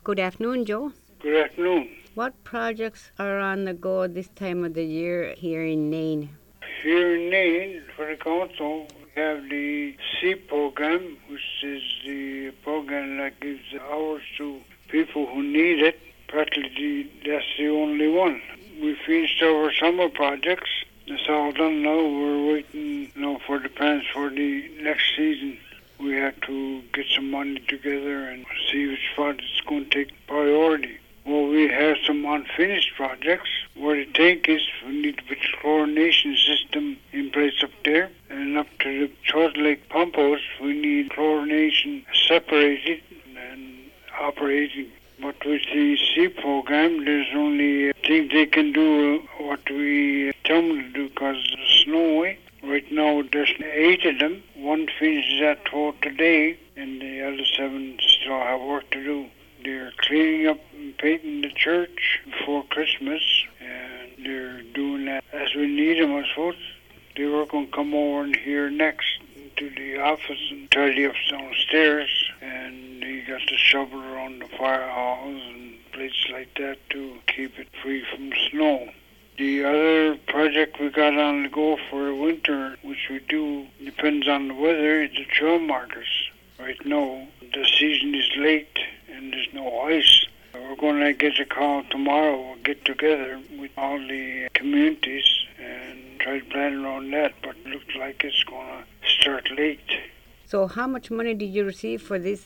Good afternoon, Joe. Good afternoon. What projects are on the go this time of the year here in Nain? Here in Nain, for the council, we have the SEEP program, which is the program that gives hours to people who need it. Practically, that's the only one. We finished our summer projects. It's all done now. We're waiting now for the plans for the next season. We have to get some money together and see which project is going to take priority. Well, we have some unfinished projects. What the tank is, we need to put the chlorination system in place up there. And up to the Short Lake pump house, we need chlorination separated and operating. But with the C program, there's only things they can do what we tell them to do because of the snow. Right now, there's 8 of them. One finishes at 12 today, and the other 7 still have work to do. They're cleaning up and painting the church before Christmas, and they're doing that as we need them, I suppose. They were going to come over in here next to the office and tidy up downstairs, and they got the shovel around the fire halls and places like that to keep it free from snow. The other project we got on the go for the winter, which we do, depends on the weather, is the trail markers. Right now, the season is late and there's no ice. We're going to get a call tomorrow. We'll get together with all the communities and try to plan around that, but it looks like it's going to start late. So, how much money did you receive for this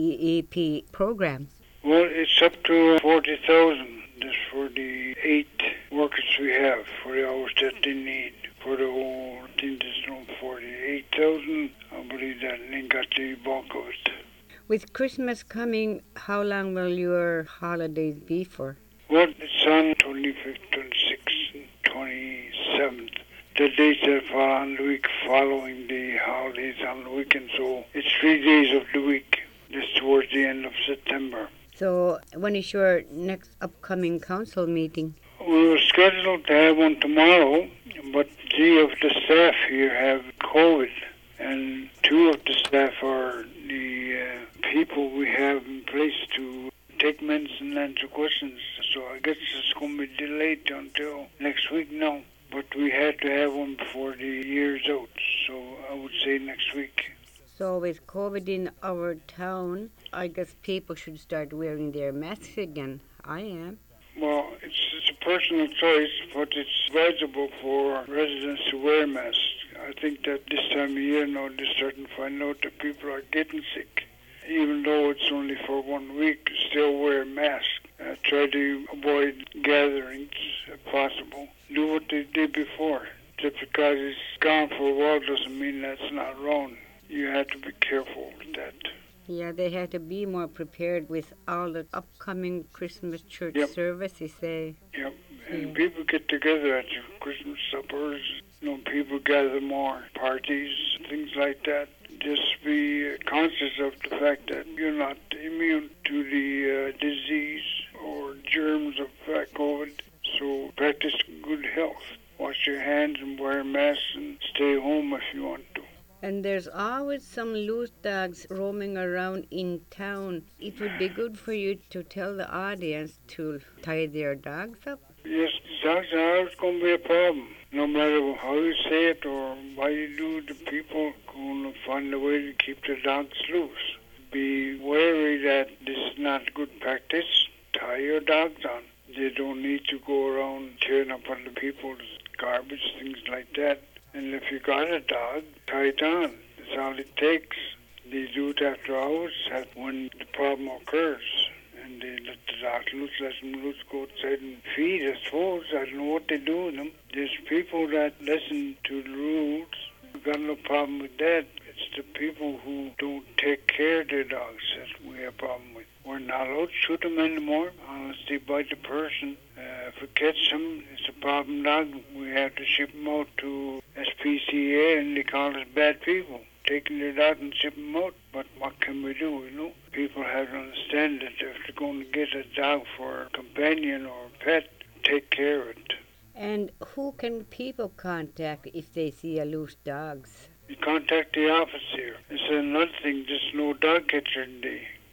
CEP program? Well, it's up to 40,000. That's for the 8 workers we have, for the hours that they need. For the whole thing, there's no 48,000. I believe that they got the bulk of it. With Christmas coming, how long will your holidays be for? Well, it's on 25th, 26th, and 27th. The days that fall on the week following the holidays on the weekend, so it's 3 days of the week. Just towards the end of September. So, when is your next upcoming council meeting? We were scheduled to have one tomorrow, but 3 of the staff here have COVID, and 2 of the staff are the people we have in place to take minutes and answer questions. So I guess it's going to be delayed until next week now. But we had to have one before the year's out, so I would say next week. So, with COVID in our town, I guess people should start wearing their masks again. I am. Well, it's a personal choice, but it's advisable for residents to wear masks. I think that this time of year now they're starting to find out that people are getting sick. Even though it's only for 1 week, still wear a mask. Try to avoid gatherings if possible. Do what they did before. Just because it's gone for a while doesn't mean that's not wrong. You have to be careful with that. Yeah, they have to be more prepared with all the upcoming Christmas church services. Yep, and people get together at your Christmas suppers. People gather more, parties, things like that. Just be conscious of the fact that you're not immune to the disease or germs of COVID. So practice good health. Wash your hands and wear a mask and stay home if you want to. And there's always some loose dogs roaming around in town. It would be good for you to tell the audience to tie their dogs up. Yes, dogs are always going to be a problem. No matter how you say it or what you do, the people are going to find a way to keep the dogs loose. Be wary that this is not good practice. Tie your dogs on. They don't need to go around tearing up other people's garbage, things like that. And if you got a dog, tie it on. That's all it takes. They do it after hours when the problem occurs. And they let the dog loose, let them loose, go outside and feed, I suppose. I don't know what they do with them. There's people that listen to the rules. We've got no problem with that. It's the people who don't take care of their dogs that we have a problem with. We're not allowed to shoot them anymore unless they bite the person. If we catch them, it's a problem dog. We have to ship them out to SPCA, and they call us bad people, taking their dog and ship them out. But what can we do, People have to understand that if they're going to get a dog for a companion or a pet, take care of it. And who can people contact if they see a loose dogs? You contact the office here. It's another thing, just no dog catcher today.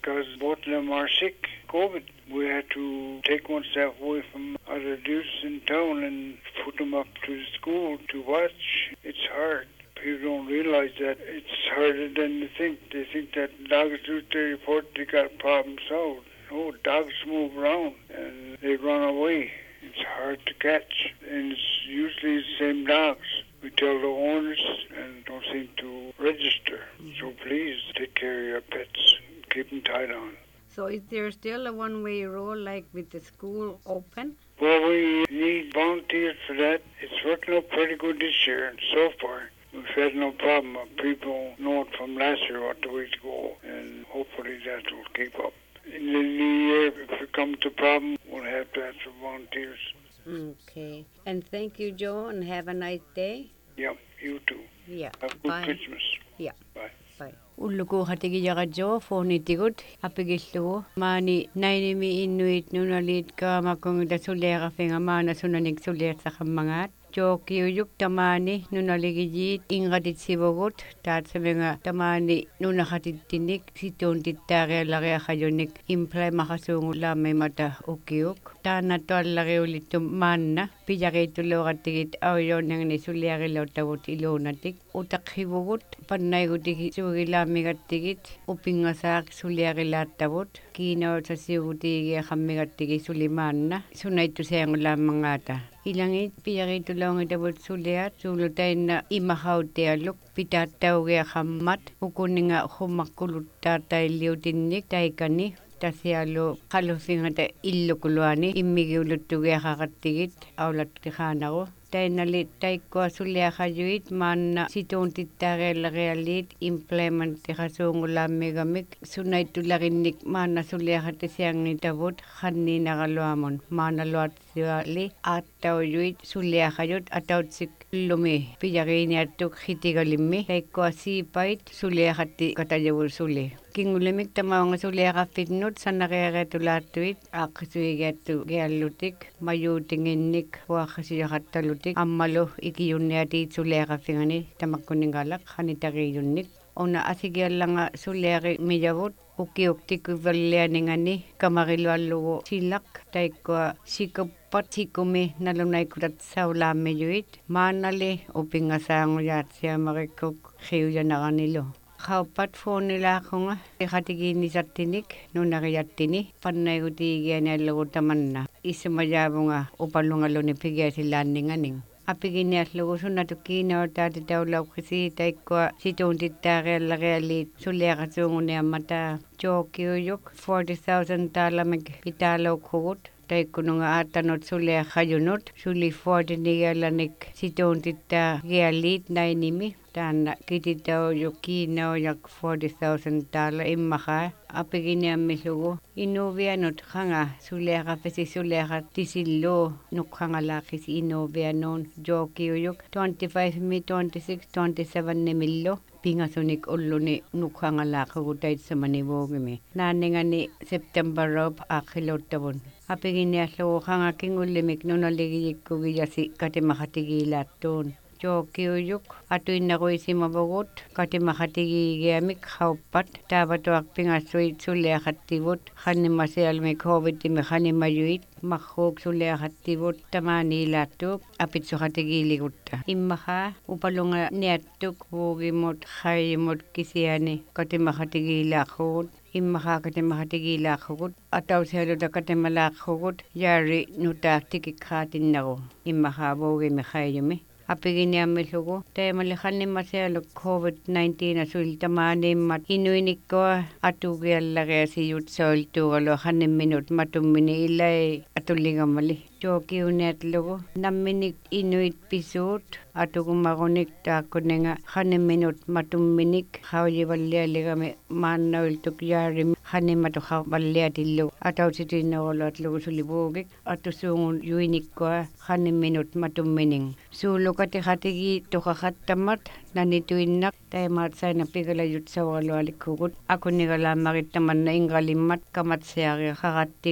because both of them are sick. COVID. We had to take one staff away from other dudes in town and put them up to the school to watch. It's hard. People don't realize that it's harder than they think. They think that dogs do their report, they got problems solved. No, dogs move around and they run away. It's hard to catch, and it's usually the same dogs. We tell the owners and don't seem to register. So please take care of your pets. Keep them tied on. So is there still a one-way road like with the school open? Well, we need volunteers for that. It's working out pretty good this year, and so far we've had no problem. People know it from last year what the way to go, and hopefully that will keep up. In the new year, if it comes to problem, we'll have to have some volunteers. Okay. And thank you, Joe, and have a nice day. Yeah, you too. Yeah. Have a good Bye. Christmas. Yeah. Bye. Bye. Ulluku hatigi jaga Joe phone tigut apigillugu mani nainimi inuit nunalit ka makongda sulera fenga mana sunanik suler sakammangat Jokiuyuk tamani nunaligijit ingadit sibogut tatsemenga tamani nunakatitinik situntitarealarea hayonik implay makasungu lame mata ukiuk tana toallare ulitum manna pijaritulloratigit auyonangni suliarilotavut ilunatik utakhibugut pannaigutigi sugilamigattigit upingasaak suliarilattavut kiinaotsasiugutigi khammigattigi sulimaanna sunaituseengulamangata ilangit pijaritulloongitavut suliat sulutainna imahautealuk pitaattaugia khammat ukuninga hummakkuluttartailliutinnik taikani tasialu qalusingata illukuluani immigiuluttugiaqaqattigit aulattiqaanaru tainali taikkua suliaqajuit maanna situuntittaareallarialliit implementtiqasuungulaammigamik sunaittullarinnik maanna suliaqattisiangitavut qanniinaqaluamun maanaluatsiali aattaujuit suliaqajut atautsik lumi pijariiniattuk hitigalimmi taikkua siipait suliaqatti katajavul suli kingulimik tamaunga suliaqaffitnut sannareereetulaattuit aaqqisuigiattu giallutik mayuutinginnik huaqqasiyaqattalutik ammalu ikiyunniatiit suliaqaffingani tamakkuningalaq qanitariiyunnik ona asigiallanga suliaqi mijavut ukiuktikkuvallianingani kamariluallugu silaq taikkua sikuppat sikumi nalunnaikutat saulaammiyuit maannali upingasaanguyaatsiamarikkuk xiujanaqanilu Kaupat phonilaakunga iqatigiinnisartinik nunariattini pannaigutiigianiallugu isumayavunga upallungaluni pigiasilaanninganing apiginiallugu sunnatukkiinautaatitaulauqisi taikkua situuntittaareallarialiit suliaqasuunguniammata jookiuyuk $40,000 pitaalauqhugut taikkununga aatanut suliaqajunut suli 40 situuntittaa nainimi taanna kititaujuk kiinaujak $40,000 immaqa apiginiammillugu inuvianut qanga suliaqaffisi suliaqattisillu nuqqangalaaqisi inuvianuun jookiuyuk 25 26 27 nimillu pingasunik ulluni nuqqangalaaqagu taitsamanivuugimi naanningani September-op aaqiluuttavun apiginiallugu qanga kingullimik nunaligiyikkugiasi katimaqatigiilaattuun jookiuyuk atuinnaruisimavugut katimaqatigiigiamik qauppat taavatuaq pingassuit suliaqattivut qannimasialmi COVID-imi qannimayuit marruuk suliaqattivut tamaaniilaattuup apitsuqatigiiligutta immaqa upalunga niattuk vuugimut qayyimut kisiani katimaqatigiilaaqqugut immaqa katimaqatigiilaaqqugut atausialuta katimalaaqqugut yaari nutaaqtikikqaatinnaru immaqa vuugimi qayyumi apiginiammillugu taimali qannimasialuk COVID-19 asuiltamaaniimmat inuinikkua atugiallariasiyut soiltuugalu qannimminut matummini ilai atulligamali jookiuniatlugu namminik inuit pisuut atugumarunik taakkuninga qannimminut matumminik qaujivallialigami maannauiltuk yaarimi qannimatu qavalliatillu atausitiinneruluatlugu sulivuugik atusuungun yuinikkua qannimminut matummining suulukati qatigi tuqaqattamat nanituinnak taimaat saina pigalayut sawaralualikkugut akunigalaammarittamanna ingalimmat kamatsiariaqaqattigu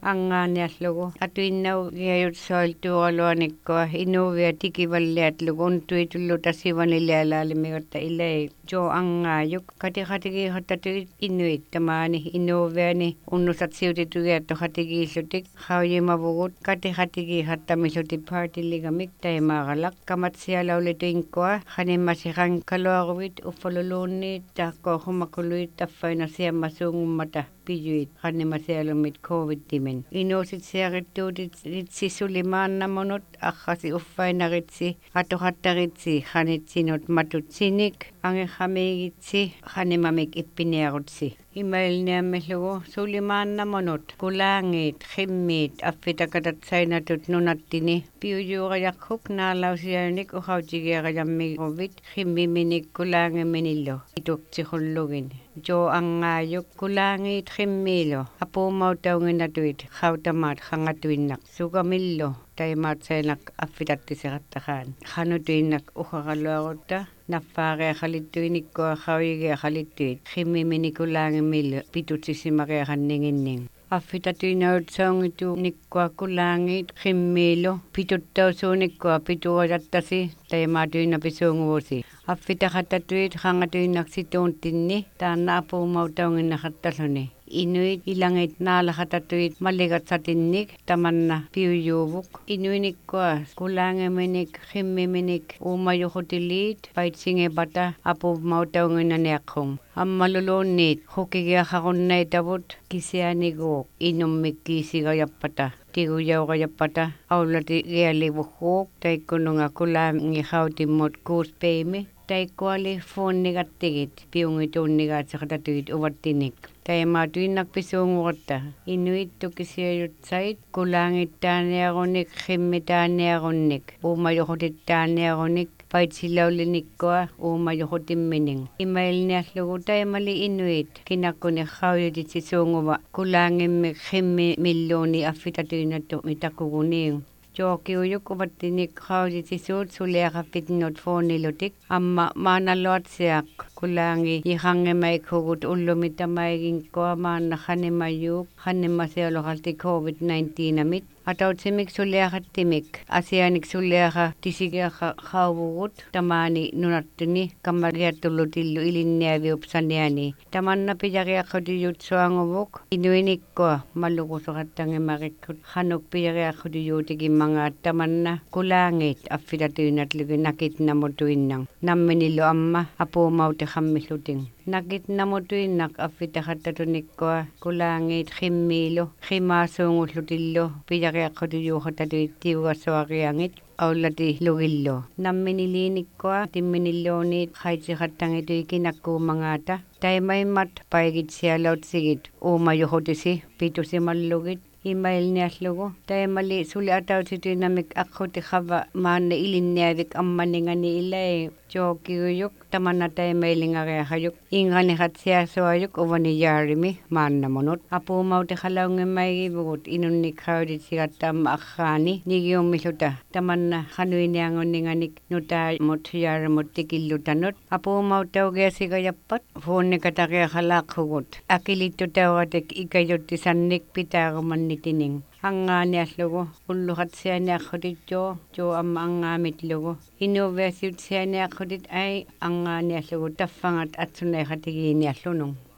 angaaniallugu atuinnau giayut soiltuugaluanikkoa inuvia tikivalliatlugu untuitullu tassivanilialaalimigatta ilai jo angaajuk katiqatigiiqattatuit inuit tamaani inuviani unnusatsiutitugiattu qatigiillutik qauyimavugut katiqatigiiqattamiluti partyligamik taimaaqalaq kamatsialaulituinkua qanimmasiqankaluaruvit uffaluluunniit taqqooqhumakuluit taffainasiammasuungummata piyuit qannimasialumit covid-timin inuusitsiaqittuutit sisulimaannamunut aqqasi uffainaritsi atuqattaritsi qanitsinut matutsinik angeqamiigitsi qanimamik ippiniarutsi imailniammilugu sulimaannamunut kulaangiit qimmiit affitakatatsainatut nunattini piuyuuqajaqquk naalausianik uqautigiaqajammiguvit qimmiminik kulaangiminillu ituqsiqullugin jo angaayuk kulaangiit qimmiilu apuumautaunginatuit qautamaat qangatuinnaq sukamillu taimaatsainaq affitattiseqattaqaan qanutuinnak uqaqaluarutta naffaaqiaqalittuinikkua qauyigiaqalittuit qimmiminikulaangimillu pitutsisimaqiaqanninginning affitatuinautsaungitu nikkua kulaangiit qimmiilu pituttausuunikkua pituajattasi taimaatuinapisuunguvusi affitaqattatuit qangatuinnaksituuntinni taanna apuumautaunginnaqattaluni inuit ilangit naalaqattatuit maligatsatinnik tamanna piuyuuvuk inuinikkua kulaangiminik qimmiminik uumayuqutiliit paitsingepata apuumautaunginnaniaqqum ammaluluunniit hukigiaqaqunnaitavut kisianiguuq inummikkiisigajappata tiguyauqajappata aulati gialivuqquuq taikkununga kulaangiqautimmut kuuspeimi taikkuali fuunnigattigit piungituunnigaatseqatatuit uvattinik taimaatuinnak pisuunguqatta inuittukisiayutsait kulaangittaaniaqunik qimmitaaniaqunnik uumayuqutittaaniaqunik paitsilaulinikkoa uumayuqutimmining imailniallugu taimali inuit kinakkuni qauyutitsisuunguva kulaangimmik qimmimilluuni affitatuinattu mitakuguniing jookiuyuk uvattinik qauyutitsisuut suliaqaffitnut fuunilutik amma maanaluatsiaq kulaangi iqangimaikhugut ullumitamaiginkkoa maannaqanimayuuk qannimasialuqalti covid-19 amit atautsimik suliaqattimik asianik suliaqa tisigiaqa qauvugut tamaani nunattuni kammagiattullutillu ilinniaviupsaniani tamanna pijaqiaqqutiyutsuanguvuk inuinikkua malluqusoqattangimaqikkut qanuk pijaqiaqqutiyuutikimmangaat tamanna kulaangiit affitatuinatlugi nakitnamutuinnang namminillu amma apuumauti qammilluting nakitnamutuinnaq affitaqattatunikkoa kulaangiit qimmiilu qimaasuungullutillu pijaqiaqqutiyuuqatatuit tiugassuaqiangit aulati lugillu namminiliinikkoa timminilluuniit qaitsiqattangitui kinakkuumangaata taimaimmat paigitsialautsigit uumayuqutisi pitusimallugit imailniallugu taimali suli atautituinamik aquti qava maanna ilinniavik ammaningani ilai jookiguyuk tamanna taimailingaqiaqajuk inganiqatsiasuayuk uvaniyaarimi maannamunut apuumauti qalaungimaigivugut inunnik qautitsigattamma aqqaani nigiummiluta tamanna qanuiniangunninganik nutaamut yaaramut tikillutanut apuumautaugiasigajappat fuunnikataqiaqalaaqqugut akilittutaugatik ikajuttisannik pitaagumanitining angaaniallugu ulluqatsianiaqqutitjoo jo amma angaamitlugu inuviasiutsianiaqqutit ai angaaniallugu taffangat atsunaiqatigiiniallunung